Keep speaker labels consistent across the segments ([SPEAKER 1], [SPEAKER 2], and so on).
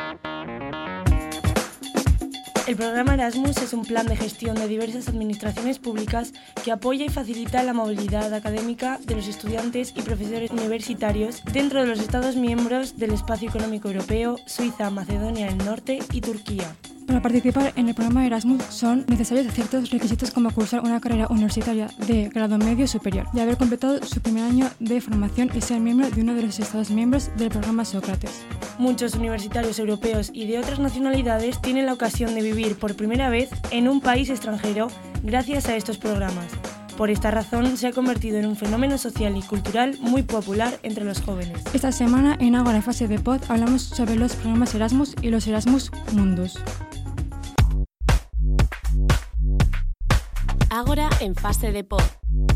[SPEAKER 1] El programa Erasmus es un plan de gestión de diversas administraciones públicas que apoya y facilita la movilidad académica de los estudiantes y profesores universitarios dentro de los Estados miembros del Espacio Económico Europeo, Suiza, Macedonia del Norte y Turquía.
[SPEAKER 2] Para participar en el programa Erasmus son necesarios ciertos requisitos como cursar una carrera universitaria de grado medio superior y haber completado su primer año de formación y ser miembro de uno de los Estados miembros del programa Sócrates.
[SPEAKER 1] Muchos universitarios europeos y de otras nacionalidades tienen la ocasión de vivir por primera vez en un país extranjero gracias a estos programas. Por esta razón se ha convertido en un fenómeno social y cultural muy popular entre los jóvenes.
[SPEAKER 2] Esta semana en Ágora en Fase de Pod hablamos sobre los programas Erasmus y los Erasmus Mundus.
[SPEAKER 3] Ágora en Fase de Pod.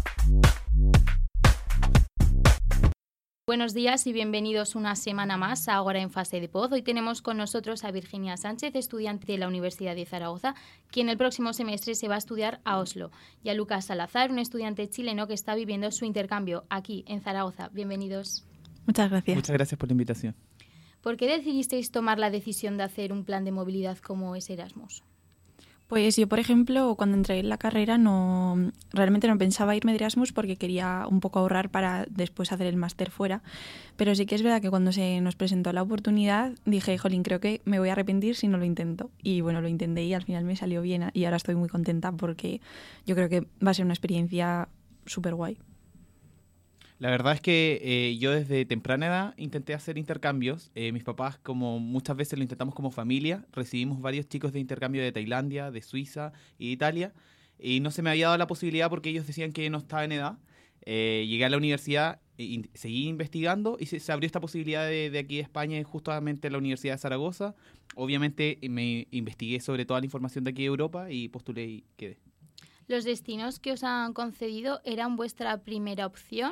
[SPEAKER 4] Buenos días y bienvenidos una semana más a Ágora en Fase de Pod. Hoy tenemos con nosotros a Virginia Sánchez, estudiante de la Universidad de Zaragoza, quien el próximo semestre se va a estudiar a Oslo, y a Lucas Salazar, un estudiante chileno que está viviendo su intercambio aquí en Zaragoza. Bienvenidos.
[SPEAKER 5] Muchas gracias.
[SPEAKER 6] Muchas gracias por la invitación.
[SPEAKER 4] ¿Por qué decidisteis tomar la decisión de hacer un plan de movilidad como es Erasmus?
[SPEAKER 5] Pues yo, por ejemplo, cuando entré en la carrera realmente no pensaba irme de Erasmus porque quería un poco ahorrar para después hacer el máster fuera. Pero sí que es verdad que cuando se nos presentó la oportunidad dije, jolín, creo que me voy a arrepentir si no lo intento. Y bueno, lo intenté y al final me salió bien y ahora estoy muy contenta porque yo creo que va a ser una experiencia súper guay.
[SPEAKER 6] La verdad es que yo desde temprana edad intenté hacer intercambios. Mis papás, como muchas veces lo intentamos como familia, recibimos varios chicos de intercambio de Tailandia, de Suiza y de Italia, y no se me había dado la posibilidad porque ellos decían que no estaba en edad. Llegué a la universidad y seguí investigando y se abrió esta posibilidad de aquí de España, justamente en la Universidad de Zaragoza. Obviamente me investigué sobre toda la información de aquí de Europa y postulé y quedé.
[SPEAKER 4] ¿Los destinos que os han concedido eran vuestra primera opción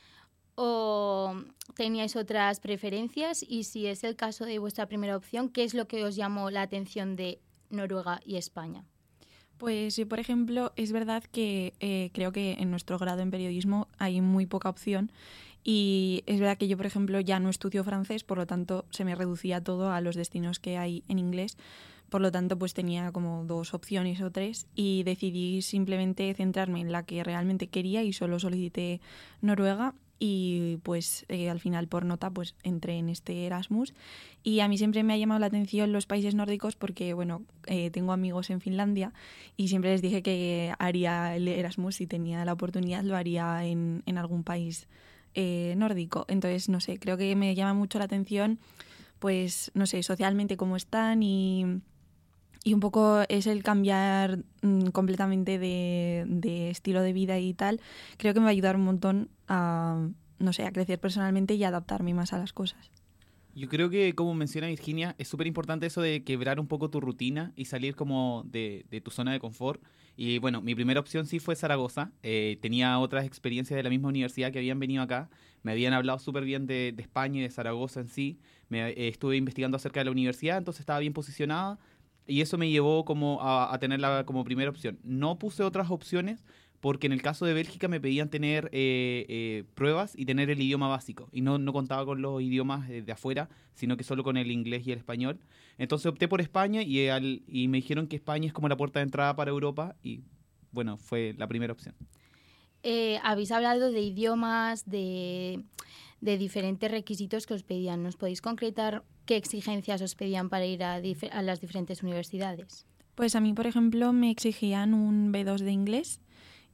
[SPEAKER 4] o teníais otras preferencias? Y si es el caso de vuestra primera opción, ¿qué es lo que os llamó la atención de Noruega y España?
[SPEAKER 5] Pues yo, por ejemplo, es verdad que creo que en nuestro grado en periodismo hay muy poca opción y es verdad que yo, por ejemplo, ya no estudio francés, por lo tanto se me reducía todo a los destinos que hay en inglés. Por lo tanto, pues tenía como 2 opciones o 3 y decidí simplemente centrarme en la que realmente quería y solo solicité Noruega. Y pues al final por nota pues entré en este Erasmus y a mí siempre me ha llamado la atención los países nórdicos porque bueno, tengo amigos en Finlandia y siempre les dije que haría el Erasmus, si tenía la oportunidad lo haría en algún país nórdico. Entonces no sé, creo que me llama mucho la atención pues no sé, socialmente cómo están y un poco es el cambiar completamente de estilo de vida y tal. Creo que me va a ayudar un montón a, no sé, a crecer personalmente y a adaptarme más a las cosas.
[SPEAKER 6] Yo creo que, como menciona Virginia, es súper importante eso de quebrar un poco tu rutina y salir como de tu zona de confort. Y bueno, mi primera opción sí fue Zaragoza. Tenía otras experiencias de la misma universidad que habían venido acá. Me habían hablado súper bien de España y de Zaragoza en sí. Estuve investigando acerca de la universidad, entonces estaba bien posicionada. Y eso me llevó como a tenerla como primera opción. No puse otras opciones porque en el caso de Bélgica me pedían tener pruebas y tener el idioma básico. Y no contaba con los idiomas de afuera, sino que solo con el inglés y el español. Entonces opté por España y me dijeron que España es como la puerta de entrada para Europa. Y bueno, fue la primera opción.
[SPEAKER 4] Habéis hablado de idiomas, de diferentes requisitos que os pedían. ¿Nos podéis concretar qué exigencias os pedían para ir a las diferentes universidades?
[SPEAKER 5] Pues a mí, por ejemplo, me exigían un B2 de inglés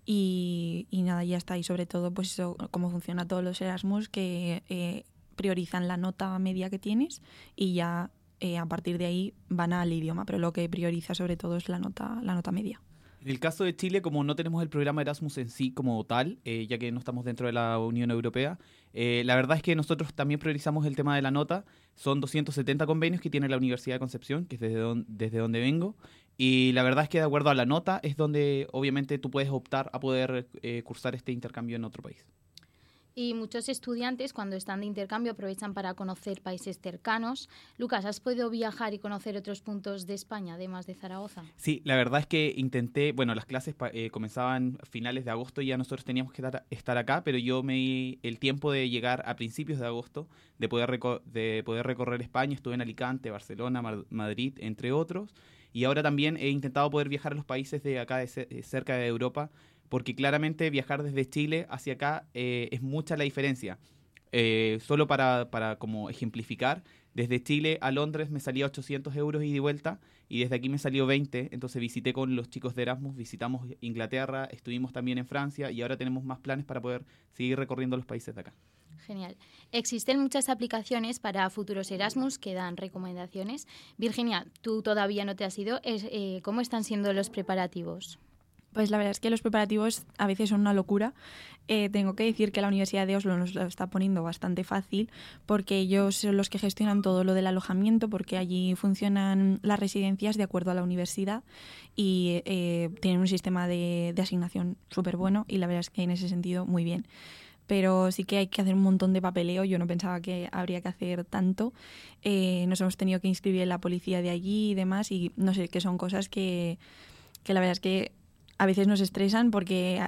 [SPEAKER 5] y nada, ya está. Y sobre todo, pues eso, cómo funciona todos los Erasmus, que priorizan la nota media que tienes y ya a partir de ahí van al idioma. Pero lo que prioriza sobre todo es la nota media.
[SPEAKER 6] En el caso de Chile, como no tenemos el programa Erasmus en sí como tal, ya que no estamos dentro de la Unión Europea, la verdad es que nosotros también priorizamos el tema de la nota. Son 270 convenios que tiene la Universidad de Concepción, que es desde donde vengo, y la verdad es que de acuerdo a la nota es donde obviamente tú puedes optar a poder cursar este intercambio en otro país.
[SPEAKER 4] Y muchos estudiantes cuando están de intercambio aprovechan para conocer países cercanos. Lucas, ¿has podido viajar y conocer otros puntos de España, además de Zaragoza?
[SPEAKER 6] Sí, la verdad es que intenté, bueno, las clases comenzaban a finales de agosto y ya nosotros teníamos que estar acá, pero yo me di el tiempo de llegar a principios de agosto, de poder recorrer España. Estuve en Alicante, Barcelona, Madrid, entre otros. Y ahora también he intentado poder viajar a los países de acá, cerca de Europa, porque claramente viajar desde Chile hacia acá es mucha la diferencia. Solo para como ejemplificar, desde Chile a Londres me salía 800 euros ida y vuelta, y desde aquí me salió 20, entonces visité con los chicos de Erasmus, visitamos Inglaterra, estuvimos también en Francia, y ahora tenemos más planes para poder seguir recorriendo los países de acá.
[SPEAKER 4] Genial. Existen muchas aplicaciones para futuros Erasmus que dan recomendaciones. Virginia, tú todavía no te has ido. ¿Cómo están siendo los preparativos?
[SPEAKER 5] Pues la verdad es que los preparativos a veces son una locura. Tengo que decir que la Universidad de Oslo nos lo está poniendo bastante fácil porque ellos son los que gestionan todo lo del alojamiento, porque allí funcionan las residencias de acuerdo a la universidad y tienen un sistema de asignación súper bueno, y la verdad es que en ese sentido muy bien. Pero sí que hay que hacer un montón de papeleo. Yo no pensaba que habría que hacer tanto. Nos hemos tenido que inscribir en la policía de allí y demás, y no sé, que son cosas que la verdad es que a veces nos estresan porque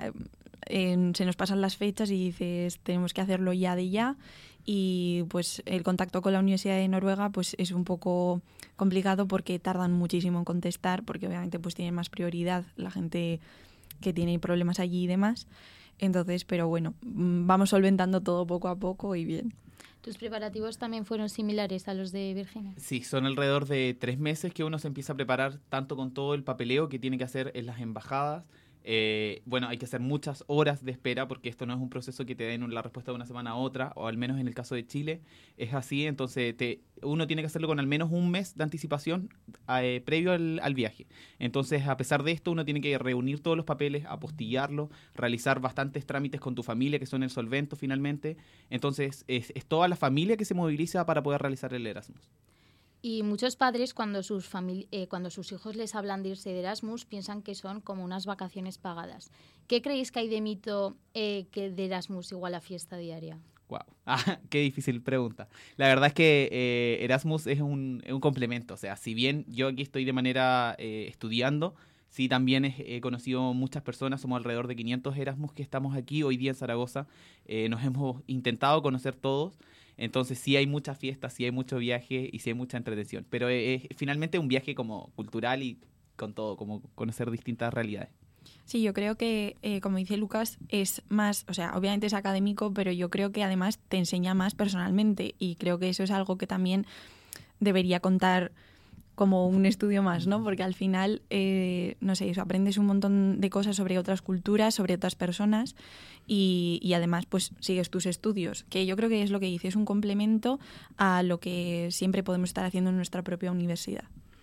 [SPEAKER 5] se nos pasan las fechas y dices, tenemos que hacerlo ya de ya, y pues el contacto con la Universidad de Noruega pues es un poco complicado porque tardan muchísimo en contestar, porque obviamente pues tienen más prioridad la gente que tiene problemas allí y demás. Entonces, pero bueno, vamos solventando todo poco a poco y bien.
[SPEAKER 4] ¿Tus preparativos también fueron similares a los de Virginia?
[SPEAKER 6] Sí, son alrededor de 3 meses que uno se empieza a preparar, tanto con todo el papeleo que tiene que hacer en las embajadas. Bueno, hay que hacer muchas horas de espera porque esto no es un proceso que te den la respuesta de una semana a otra, o al menos en el caso de Chile es así. Entonces uno tiene que hacerlo con al menos un mes de anticipación previo al viaje. Entonces, a pesar de esto, uno tiene que reunir todos los papeles, apostillarlos, realizar bastantes trámites con tu familia, que son el solvento finalmente. Entonces es toda la familia que se moviliza para poder realizar el Erasmus.
[SPEAKER 4] Y muchos padres, cuando sus hijos les hablan de irse de Erasmus, piensan que son como unas vacaciones pagadas. ¿Qué creéis que hay de mito que de Erasmus igual a fiesta diaria?
[SPEAKER 6] Wow, qué difícil pregunta. La verdad es que Erasmus es un complemento. O sea, si bien yo aquí estoy de manera estudiando, sí también he conocido muchas personas, somos alrededor de 500 Erasmus que estamos aquí hoy día en Zaragoza. Nos hemos intentado conocer todos. Entonces sí hay muchas fiestas, sí hay mucho viaje y sí hay mucha entretención. Pero es finalmente un viaje como cultural y con todo, como conocer distintas realidades.
[SPEAKER 5] Sí, yo creo que, como dice Lucas, es más, o sea, obviamente es académico, pero yo creo que además te enseña más personalmente, y creo que eso es algo que también debería contar como un estudio más, ¿no? Porque al final, no sé, eso, aprendes un montón de cosas sobre otras culturas, sobre otras personas, y además pues sigues tus estudios, que yo creo que es lo que dice, es un complemento a lo que siempre podemos estar haciendo en nuestra propia universidad.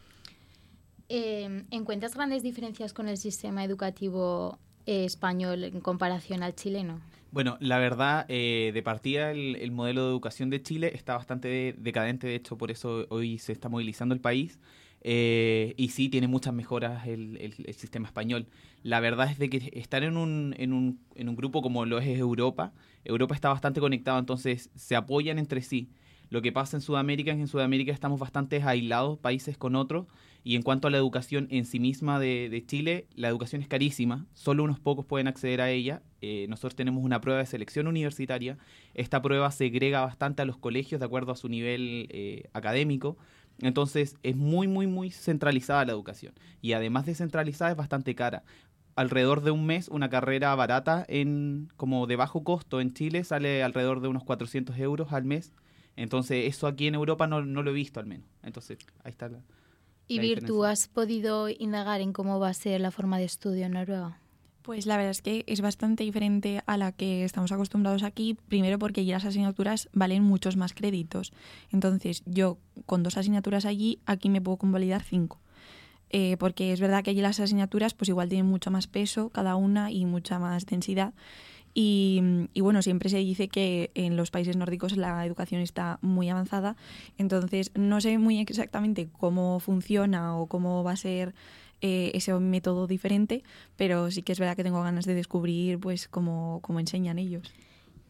[SPEAKER 4] ¿Encuentras grandes diferencias con el sistema educativo español en comparación al chileno?
[SPEAKER 6] Bueno, la verdad, de partida el modelo de educación de Chile está bastante decadente, de hecho por eso hoy se está movilizando el país, y sí tiene muchas mejoras el sistema español. La verdad es de que estar en un grupo como lo es Europa está bastante conectado, entonces se apoyan entre sí. Lo que pasa en Sudamérica es que en Sudamérica estamos bastante aislados, países con otros, y en cuanto a la educación en sí misma de Chile, la educación es carísima, solo unos pocos pueden acceder a ella. Nosotros tenemos una prueba de selección universitaria, esta prueba segrega bastante a los colegios de acuerdo a su nivel académico, entonces es muy, muy, muy centralizada la educación, y además de centralizada es bastante cara. Alrededor de un mes, una carrera barata como de bajo costo en Chile sale alrededor de unos 400 euros al mes. Entonces, eso aquí en Europa no lo he visto al menos. Entonces, ahí está la
[SPEAKER 4] Vir, ¿tú has podido indagar en cómo va a ser la forma de estudio en Noruega?
[SPEAKER 5] Pues la verdad es que es bastante diferente a la que estamos acostumbrados aquí, primero porque allí las asignaturas valen muchos más créditos. Entonces, yo con 2 asignaturas allí, aquí me puedo convalidar 5. Porque es verdad que allí las asignaturas pues igual tienen mucho más peso cada una y mucha más densidad. Y bueno, siempre se dice que en los países nórdicos la educación está muy avanzada, entonces no sé muy exactamente cómo funciona o cómo va a ser ese método diferente, pero sí que es verdad que tengo ganas de descubrir pues cómo enseñan ellos.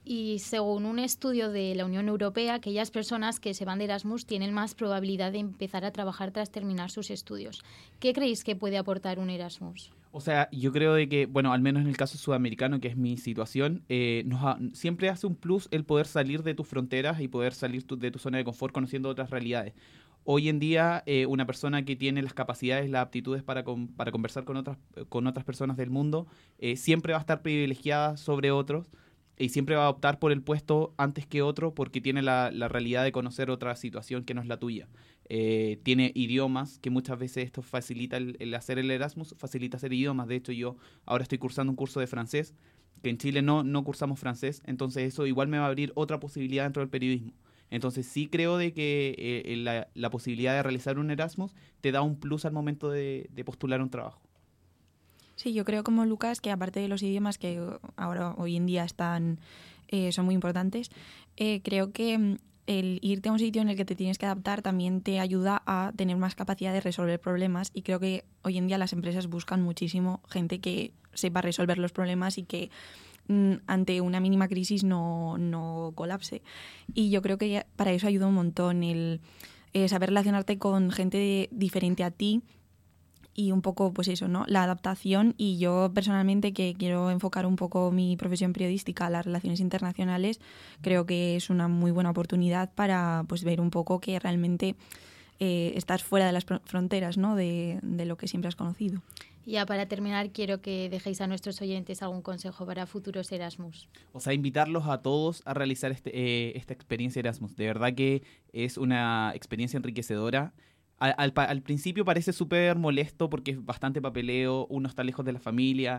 [SPEAKER 4] Y según un estudio de la Unión Europea, aquellas personas que se van de Erasmus tienen más probabilidad de empezar a trabajar tras terminar sus estudios. ¿Qué creéis que puede aportar un Erasmus?
[SPEAKER 6] O sea, yo creo de que, bueno, al menos en el caso sudamericano, que es mi situación, siempre hace un plus el poder salir de tus fronteras y poder salir de tu zona de confort conociendo otras realidades. Hoy en día, una persona que tiene las capacidades, las aptitudes para conversar con otras personas del mundo, siempre va a estar privilegiada sobre otros y siempre va a optar por el puesto antes que otro porque tiene la realidad de conocer otra situación que no es la tuya. Tiene idiomas, que muchas veces esto facilita el hacer el Erasmus, facilita hacer idiomas. De hecho, yo ahora estoy cursando un curso de francés, que en Chile no cursamos francés, entonces eso igual me va a abrir otra posibilidad dentro del periodismo. Entonces sí creo de que la posibilidad de realizar un Erasmus te da un plus al momento de postular un trabajo.
[SPEAKER 2] Sí, yo creo como Lucas que aparte de los idiomas que ahora hoy en día son muy importantes, creo que el irte a un sitio en el que te tienes que adaptar también te ayuda a tener más capacidad de resolver problemas y creo que hoy en día las empresas buscan muchísimo gente que sepa resolver los problemas y que ante una mínima crisis no colapse. Y yo creo que para eso ayuda un montón el saber relacionarte con gente diferente a ti y un poco, pues eso, ¿no? La adaptación. Y yo personalmente, que quiero enfocar un poco mi profesión periodística a las relaciones internacionales, creo que es una muy buena oportunidad para pues ver un poco que realmente estás fuera de las fronteras, ¿no? de lo que siempre has conocido.
[SPEAKER 4] Ya para terminar, quiero que dejéis a nuestros oyentes algún consejo para futuros Erasmus.
[SPEAKER 6] O sea, invitarlos a todos a realizar esta experiencia Erasmus. De verdad que es una experiencia enriquecedora. Al principio parece súper molesto porque es bastante papeleo, uno está lejos de la familia,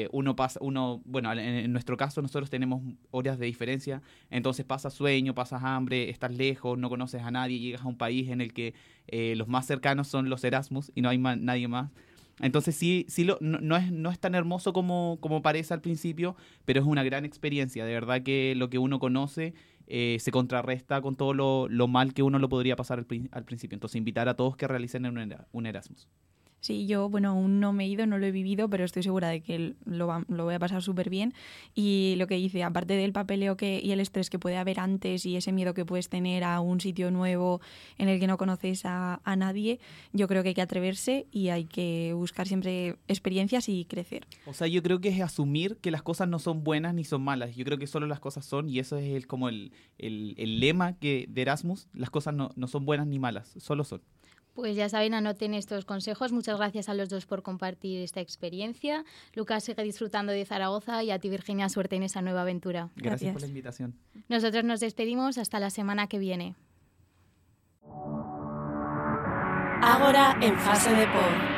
[SPEAKER 6] bueno, en nuestro caso nosotros tenemos horas de diferencia, entonces pasas sueño, pasas hambre, estás lejos, no conoces a nadie, llegas a un país en el que los más cercanos son los Erasmus y no hay nadie más. Entonces sí no es tan hermoso como parece al principio, pero es una gran experiencia. De verdad que lo que uno conoce se contrarresta con todo lo mal que uno lo podría pasar al principio. Entonces invitar a todos que realicen un Erasmus.
[SPEAKER 2] Sí, yo, bueno, aún no me he ido, no lo he vivido, pero estoy segura de que lo voy a pasar súper bien. Y lo que dice, aparte del papeleo y el estrés que puede haber antes y ese miedo que puedes tener a un sitio nuevo en el que no conoces a nadie, yo creo que hay que atreverse y hay que buscar siempre experiencias y crecer.
[SPEAKER 6] O sea, yo creo que es asumir que las cosas no son buenas ni son malas. Yo creo que solo las cosas son, y eso es como el lema de Erasmus, las cosas no son buenas ni malas, solo son.
[SPEAKER 4] Pues ya saben, anoten estos consejos. Muchas gracias a los dos por compartir esta experiencia. Lucas, sigue disfrutando de Zaragoza y a ti, Virginia, suerte en esa nueva aventura.
[SPEAKER 6] Gracias por la invitación.
[SPEAKER 4] Nosotros nos despedimos hasta la semana que viene.
[SPEAKER 3] Ágora en fase de pod.